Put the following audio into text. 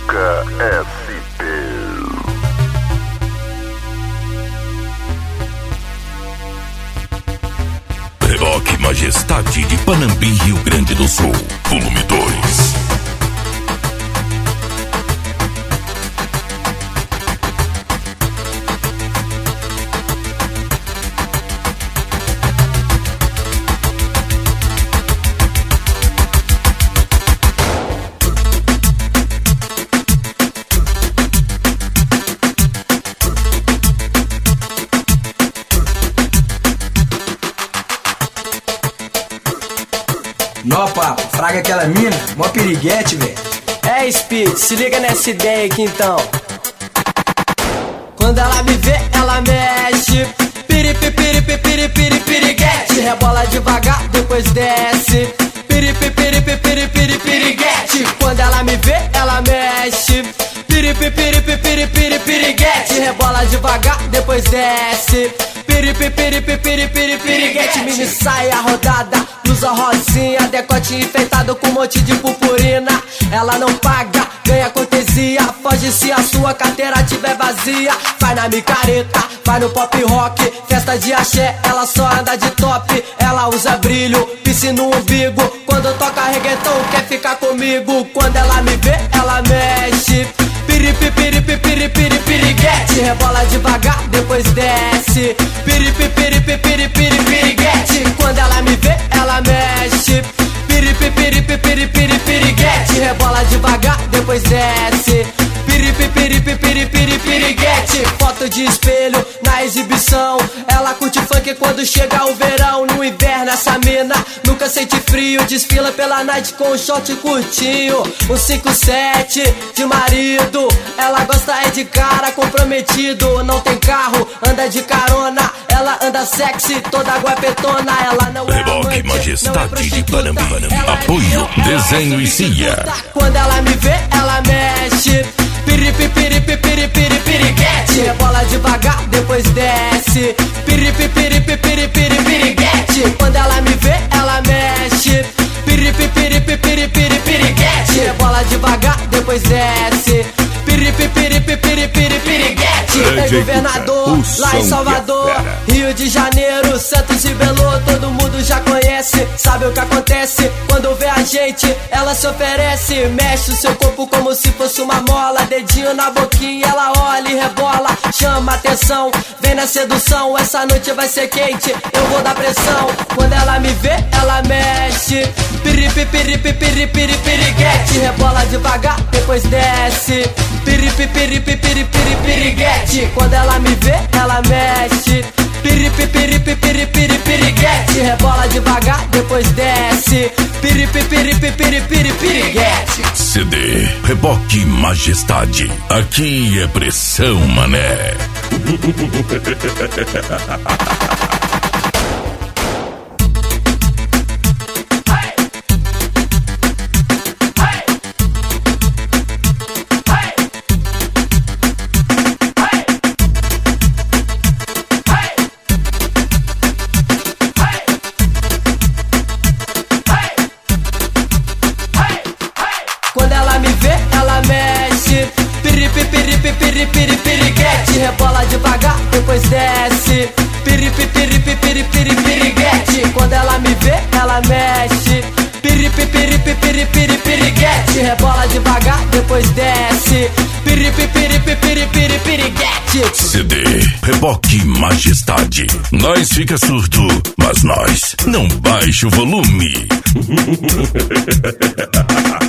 Música SP. Reboque Majestade de Panambi, Rio Grande do Sul, volume 2. Nó, papo, fraga aquela mina, mó piriguete, velho. É, Speed, se liga nessa ideia aqui então. Quando ela me vê, ela mexe. Piripi, piripi, piripi, piriguete. Rebola devagar, depois desce. Piripi, piripi, piripi, piriguete. Quando ela me vê, ela mexe. Piripi, piripi, piripi, piriguete. Rebola devagar, depois desce. Piripi, piripi, piripi, piriguete. Mini saia rodada, blusa rosinha, decote enfeitado com um monte de purpurina. Ela não paga, ganha cortesia. Foge se a sua carteira tiver vazia. Vai na micareta, vai no pop rock, festa de axé, ela só anda de top. Ela usa brilho, piercing no umbigo. Quando toca reggaeton, quer ficar comigo. Quando ela me vê, ela mexe. Piripi, piripi, piripi, piriguete. Rebola devagar, depois desce. Piripi, piripi, piripi, piriguete. Quando ela me vê, ela mexe. Piripi, piripi, piripi, piriguete. Rebola devagar, depois desce. Piripi, piripi, piripi, piriguete. Foto de espelho na exibição. Ela curte funk quando chega o verão. No inverno essa mina nunca sente frio. Desfila pela night com um short curtinho, um 5-7 de marido. Ela gosta é de cara comprometido. Não tem carro, anda de carona. Ela anda sexy, toda guapetona. Ela não é Reboque amante, Majestade não é de Panambi. Apoio, desenho e CIA. Quando ela me vê, ela mexe. Piripi, piripi, piripi, piriguete. Rebola devagar, depois desce. Piripi, piripi, piripi, piriguete. Quando ela me vê, ela mexe. Piripi, piripi, piripi, piriguete. Rebola devagar, depois desce. Piripi, piripi, piripi, piriguete. É governador, lá em Salvador, Rio de Janeiro, Santos e Belo. Todo mundo já conhece, sabe o que acontece. Quando vê a gente, ela se oferece. Mexe o seu corpo como se fosse uma mola. Dedinho na boquinha, ela olha e rebola. Chama atenção, vem na sedução. Essa noite vai ser quente, eu vou dar pressão. Quando ela me vê, ela mexe. Piripi, piripi, piripi, piriguete. Rebola devagar, depois desce. Piripi, piripi, piripi, piriguete. Quando ela me vê, ela mexe. Piripi, piripi, piripi, piriguete. Rebola devagar, depois desce. Piripi, piripi, piripi, piriguete. CD Reboque Majestade. Aqui é pressão, mané. Quando ela me vê, ela mexe. Piripi, piripi, piripi, piriguete. Rebola devagar, depois desce. Piripi, piripi, piripi, piriguete. Quando ela me vê, ela mexe. Piripi, piripi, piripi, piriguete. Rebola devagar, depois desce. Piripi, piripi, piripi, piriguete. CD Reboque Majestade. Nós fica surdo, mas nós não baixa o volume.